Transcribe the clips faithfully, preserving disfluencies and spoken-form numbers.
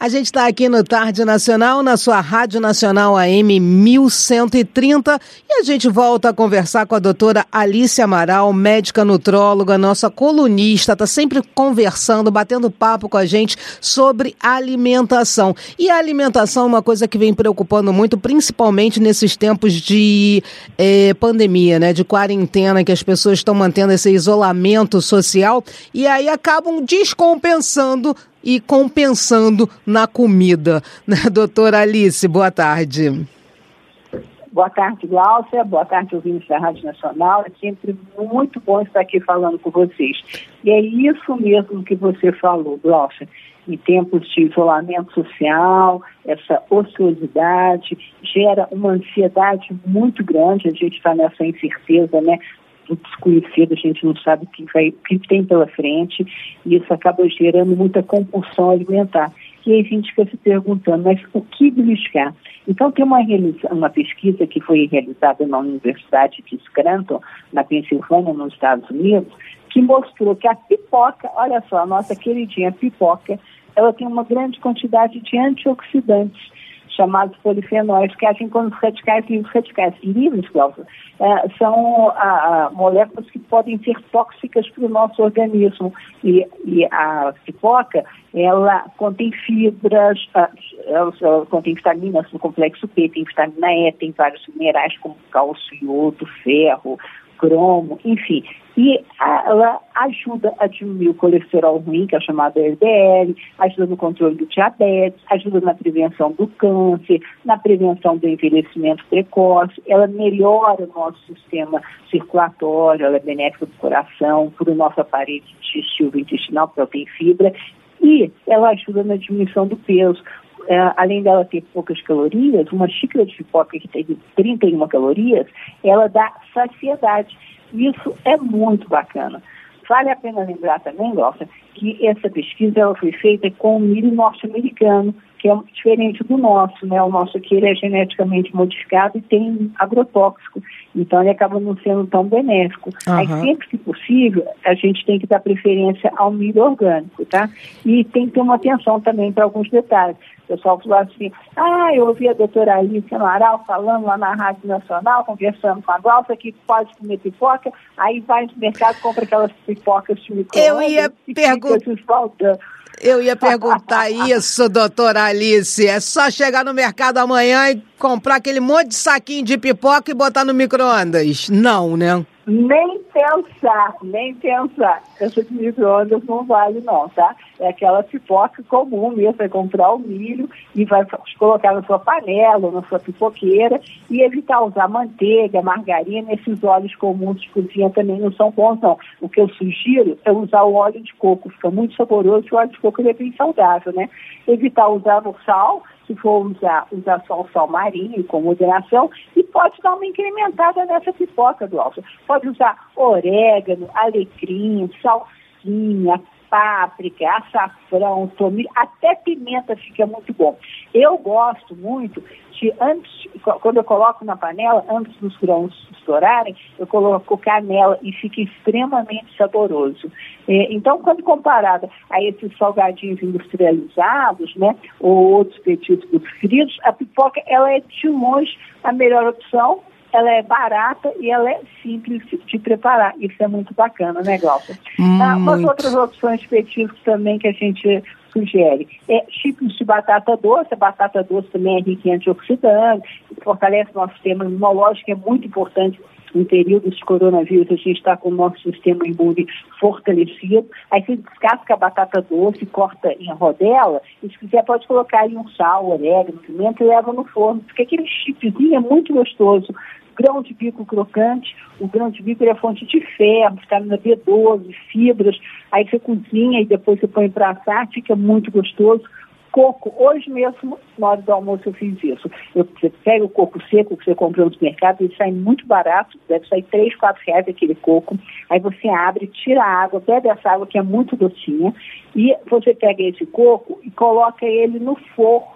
A gente está aqui no Tarde Nacional, na sua Rádio Nacional A M mil cento e trinta, e a gente volta a conversar com a doutora Alice Amaral, médica nutróloga, nossa colunista, está sempre conversando, batendo papo com a gente sobre alimentação. E a alimentação é uma coisa que vem preocupando muito, principalmente nesses tempos de eh, pandemia, né, de quarentena, que as pessoas estão mantendo esse isolamento social e aí acabam descompensando e compensando na comida, né, doutora Alice? Boa tarde. Boa tarde, Glaucia. Boa tarde, ouvintes da Rádio Nacional. É sempre muito bom estar aqui falando com vocês. E é isso mesmo que você falou, Glaucia. Em tempos de isolamento social, essa ociosidade gera uma ansiedade muito grande. A gente está nessa incerteza, né? Do desconhecido, a gente não sabe o que, vai, o que tem pela frente, e isso acaba gerando muita compulsão alimentar. E aí a gente fica se perguntando, mas o que beliscar? Então tem uma, uma pesquisa que foi realizada na Universidade de Scranton, na Pensilvânia, nos Estados Unidos, que mostrou que a pipoca, olha só, a nossa queridinha pipoca, ela tem uma grande quantidade de antioxidantes, chamados polifenóis, que agem como radicais livres. Radicais livres, Cláudio, é, são a, a, moléculas que podem ser tóxicas para o nosso organismo. E, e a pipoca, ela contém fibras, a, ela, ela contém vitaminas no complexo P, tem vitamina E, tem vários minerais como cálcio, iodo, ferro, cromo, enfim. E a, ela ajuda a diminuir o colesterol ruim, que é chamado L D L, ajuda no controle do diabetes, ajuda na prevenção do câncer, na prevenção do envelhecimento precoce, ela melhora o nosso sistema circulatório, ela é benéfica para o coração, para o nosso aparelho digestivo intestinal, porque ela tem fibra, e ela ajuda na diminuição do peso. É, além dela ter poucas calorias, uma xícara de pipoca que tem trinta e uma calorias, ela dá saciedade. Isso é muito bacana. Vale a pena lembrar também, Glaucia, que essa pesquisa ela foi feita com o milho norte-americano, que é diferente do nosso, né? O nosso aqui ele é geneticamente modificado e tem agrotóxico, então ele acaba não sendo tão benéfico. Uhum. Aí sempre que possível, a gente tem que dar preferência ao milho orgânico, tá? E tem que ter uma atenção também para alguns detalhes. O pessoal falou assim, ah, eu ouvi a doutora Alice Amaral falando lá na Rádio Nacional, conversando com a Glaucia, que pode comer pipoca, aí vai no mercado, compra aquelas pipocas de micro-ondas. Eu ia perguntar... Eu ia perguntar isso, doutora Alice. É só chegar no mercado amanhã e comprar aquele monte de saquinho de pipoca e botar no micro-ondas? Não, né? Nem pensar, nem pensar. Essa de micro-ondas não vale não, tá? É aquela pipoca comum mesmo, vai comprar o milho e vai colocar na sua panela, na sua pipoqueira e evitar usar manteiga, margarina, esses óleos comuns de cozinha também não são bons não. O que eu sugiro é usar o óleo de coco, fica muito saboroso e o óleo de coco é bem saudável, né? Evitar usar o sal, se for usar, usar só o sal marinho com moderação, e pode dar uma incrementada nessa pipoca, Glaucia. Pode usar orégano, alecrim, salsinha, páprica, açafrão, tomilho, até pimenta fica muito bom. Eu gosto muito de, antes, quando eu coloco na panela, antes dos grãos estourarem, eu coloco canela e fica extremamente saboroso. É, então, quando comparada a esses salgadinhos industrializados, né, ou outros petiscos fritos, a pipoca, ela é de longe a melhor opção. Ela é barata e ela é simples de preparar. Isso é muito bacana, né, Glaucia? Hum, ah, umas muito. outras opções de petiscos também que a gente sugere. É chips de batata doce. A batata doce também é rica em antioxidantes, fortalece o nosso sistema imunológico, é muito importante. Em períodos de coronavírus, a gente está com o nosso sistema imune fortalecido. Aí você descasca a batata doce, corta em rodela, e se quiser pode colocar aí um sal, orégano, pimenta e leva no forno, porque aquele chipzinho é muito gostoso. Grão de bico crocante, o grão de bico é fonte de ferro, vitamina B doze, fibras, aí você cozinha e depois você põe para assar, fica muito gostoso. Coco, hoje mesmo, na hora do almoço eu fiz isso. Eu, você pega o coco seco que você comprou no mercado, ele sai muito barato, deve sair três, quatro reais aquele coco. Aí você abre, tira a água, bebe essa água que é muito docinha, e você pega esse coco e coloca ele no forno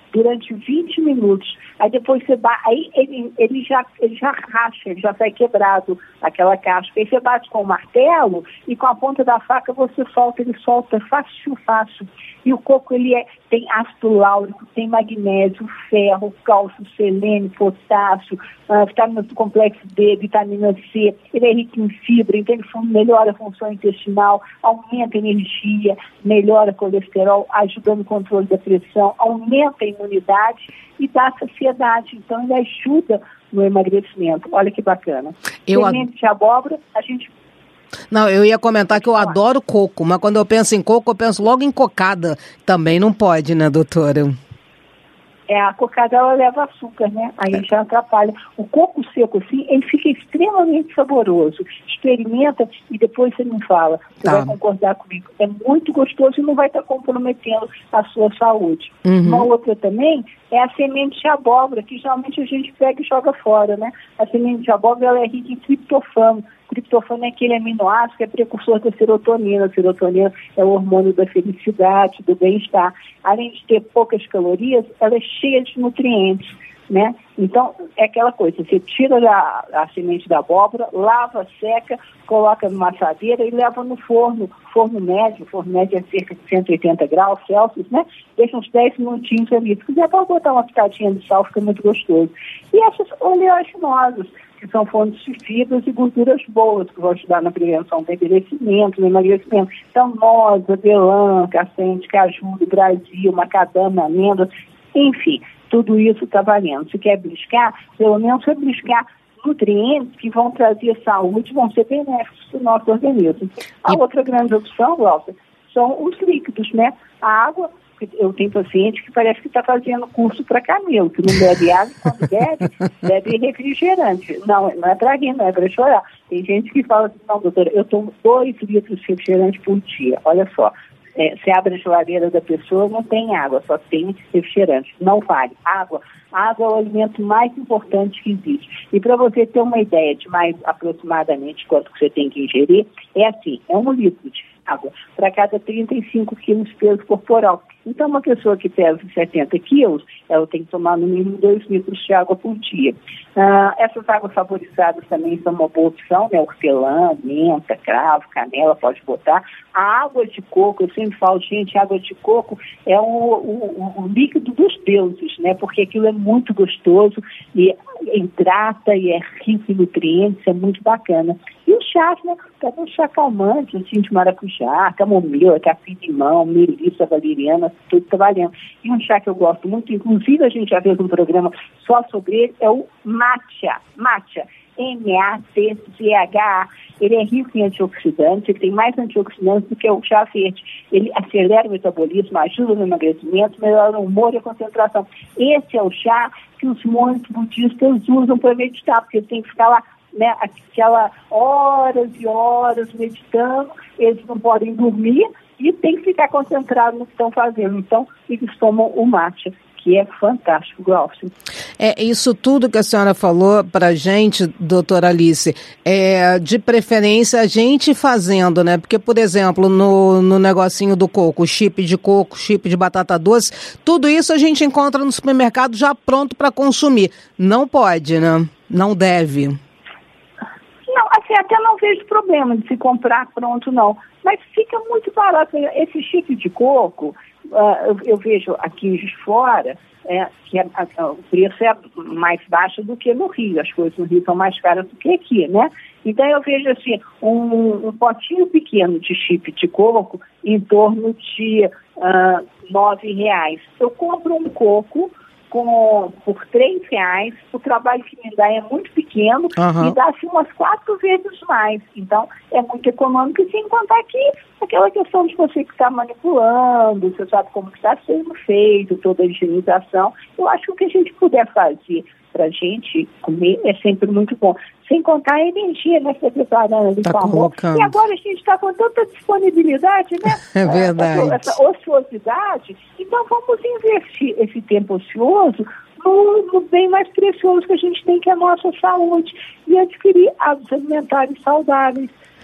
durante vinte minutos. Aí depois você bate, aí ele, ele, já, ele já racha, ele já sai quebrado, aquela casca. Aí você bate com o martelo e com a ponta da faca você solta, ele solta fácil, fácil. E o coco, ele é, tem ácido láurico, tem magnésio, ferro, cálcio, selênio, potássio, uh, vitamina do complexo D, vitamina C. Ele é rico em fibra, então ele melhora a função intestinal, aumenta a energia, melhora o colesterol, ajuda no controle da pressão, aumenta a imunidade e dá saciedade. Então ele ajuda no emagrecimento. Olha que bacana. Eu Semente de abóbora, a gente... Não, eu ia comentar que eu adoro coco, mas quando eu penso em coco, eu penso logo em cocada. Também não pode, né, doutora? É, a cocada, ela leva açúcar, né? Aí é. já atrapalha. O coco seco, assim, ele fica extremamente saboroso. Experimenta e depois você me fala. Você tá. vai concordar comigo. É muito gostoso e não vai estar comprometendo a sua saúde. Uhum. Uma outra também é a semente de abóbora, que geralmente a gente pega e joga fora, né? A semente de abóbora, ela é rica em triptofano. Triptofano é aquele aminoácido que é precursor da serotonina. A serotonina é o hormônio da felicidade, do bem-estar. Além de ter poucas calorias, ela é cheia de nutrientes, né? Então, é aquela coisa, você tira a, a semente da abóbora, lava, seca, coloca numa assadeira e leva no forno, forno médio, forno médio é cerca de cento e oitenta graus Celsius, né? Deixa uns dez minutinhos ali. Se quiser, pode botar uma pitadinha de sal, fica muito gostoso. E essas oleaginosas, que são fontes de fibras e gorduras boas, que vão ajudar na prevenção do envelhecimento, no emagrecimento. Então, noz, avelã, castanha de caju do Brasil, macadâmia, amêndoas, enfim, tudo isso está valendo. Se quer buscar, pelo menos é buscar nutrientes que vão trazer saúde, vão ser benéficos para o nosso organismo. A outra grande opção, Walter, são os líquidos, né? A água. Eu tenho paciente que parece que está fazendo curso para camelo, que não bebe água, quando bebe, bebe refrigerante. Não, não é para rir, não é para chorar. Tem gente que fala assim, não, doutora, eu tomo dois litros de refrigerante por dia. Olha só, é, você abre a geladeira da pessoa, não tem água, só tem refrigerante. Não vale. Água, água é o alimento mais importante que existe. E para você ter uma ideia de mais aproximadamente quanto que você tem que ingerir, é assim, é um litro de água para cada trinta e cinco quilos de peso corporal. Então, uma pessoa que pesa setenta quilos, ela tem que tomar no mínimo dois litros de água por dia. Ah, essas águas saborizadas também são uma boa opção, né? Hortelã, menta, cravo, canela, pode botar. A água de coco, eu sempre falo, gente, a água de coco é o, o, o líquido dos deuses, né? Porque aquilo é muito gostoso e hidrata e é rico em nutrientes, é muito bacana. E o chá, né? Pega um chá calmante, assim, de maracujá, camomila, capim-limão, melissa valeriana, tudo está valendo. E um chá que eu gosto muito, inclusive a gente já fez um programa só sobre ele, é o matcha. Matcha. M A T C H A. Ele é rico em antioxidantes, ele tem mais antioxidantes do que o chá verde. Ele acelera o metabolismo, ajuda no emagrecimento, melhora o humor e a concentração. Esse é o chá que os monges budistas usam para meditar, porque eles têm que ficar lá, né, aquela horas e horas meditando, eles não podem dormir e tem que ficar concentrado no que estão fazendo. Então, eles tomam o matcha, que é fantástico, Glaucio. É, isso tudo que a senhora falou pra gente, doutora Alice, é de preferência a gente fazendo, né? Porque, por exemplo, no, no negocinho do coco, chip de coco, chip de batata doce, tudo isso a gente encontra no supermercado já pronto para consumir. Não pode, né? Não deve. Não, assim, até não vejo problema de se comprar pronto, não. Mas fica muito barato. Esse chip de coco, uh, eu, eu vejo aqui de fora, é, que a, a, o preço é mais baixo do que no Rio. As coisas no Rio são mais caras do que aqui, né? Então eu vejo assim, um, um potinho pequeno de chip de coco em torno de uh, nove reais. Eu compro um coco Com, por três reais, o trabalho que me dá é muito pequeno, uhum. e dá-se umas quatro vezes mais. Então, é muito econômico, e sem contar que aquela questão de você que está manipulando, você sabe como está sendo feito, toda a higienização. Eu acho que o que a gente puder fazer para a gente comer é sempre muito bom. Sem contar a energia, né, que você preparando ali tá com amor. E agora a gente está com tanta disponibilidade, né? É verdade. Essa, essa ociosidade. Então vamos investir esse tempo ocioso no, no bem mais precioso que a gente tem, que é a nossa saúde. E adquirir hábitos alimentares saudáveis.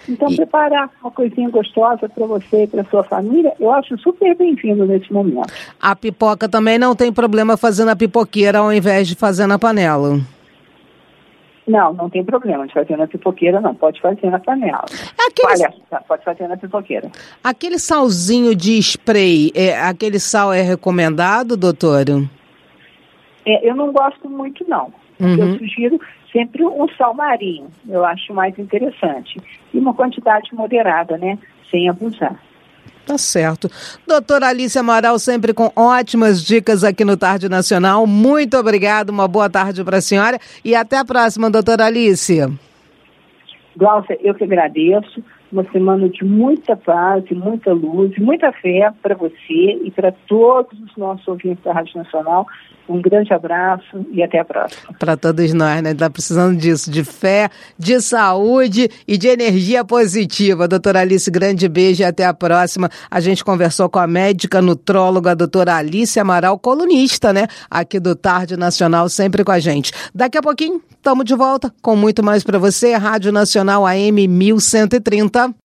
Então, e... preparar uma coisinha gostosa para você e para sua família, eu acho super bem-vindo nesse momento. A pipoca também não tem problema fazer na pipoqueira ao invés de fazer na panela? Não, não tem problema de fazer na pipoqueira, não. Pode fazer na panela. Aquele... Olha, pode fazer na pipoqueira. Aquele salzinho de spray, é, aquele sal é recomendado, doutora? É, eu não gosto muito, não. Uhum. Eu sugiro sempre um sal marinho. Eu acho mais interessante. E uma quantidade moderada, né? Sem abusar. Tá certo. Doutora Alice Amaral, sempre com ótimas dicas aqui no Tarde Nacional. Muito obrigada, uma boa tarde para a senhora e até a próxima, doutora Alice. Glaucia, eu que agradeço. Uma semana de muita paz, e muita luz, muita fé para você e para todos os nossos ouvintes da Rádio Nacional. Um grande abraço e até a próxima. Para todos nós, né? Está precisando disso, de fé, de saúde e de energia positiva. Doutora Alice, grande beijo e até a próxima. A gente conversou com a médica nutróloga, a doutora Alice Amaral, colunista, né? Aqui do Tarde Nacional, sempre com a gente. Daqui a pouquinho, estamos de volta com muito mais para você. Rádio Nacional A M mil cento e trinta.